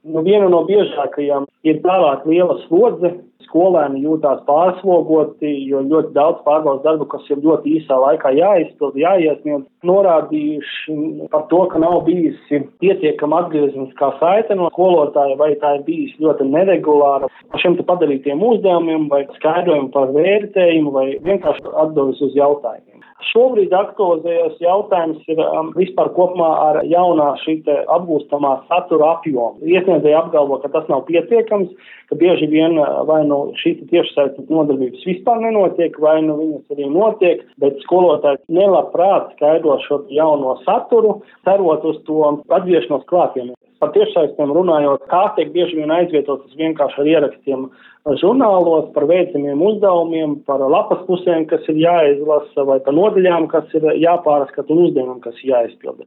Viena no biežākajām ir pārāk liela slodze. Skolēni jūtās pārslogoti, jo ļoti daudz pārbaudas darbu, kas ir ļoti īsā laikā jāizpild, jāiesniedz, norādījuši par to, ka nav bijusi pietiekama atgriezeniskā saite no skolotāja, vai tā ir bijis ļoti neregulāra par šiem padarītiem uzdevumiem, vai skaidrojumu par vērtējumu, vai vienkārši atbildes uz jautājumiem. Šobrīd aktualizējās jautājums ir vispār kopumā ar jaunā šī apgūstamā satura apjomu. Iesniedzēji apgalvo, ka tas nav pietiekams, ka bieži vien vai nu šīs tiešsaistes nodarbības vispār nenotiek, vai nu viņas arī notiek, bet skolotāji nelabprāt skaidro šo jauno saturu, cerot uz to atgriešanos klātienē. Par tiešsaistēm runājot, kā tiek bieži vien aizvietotas vienkārši ar ierakstiem žurnālos, par veicamiem uzdevumiem, par lapas pusēm, kas ir jāizlasa, vai par nodaļām, kas ir jāpārskata un uzdevumiem, kas ir jāizpilda.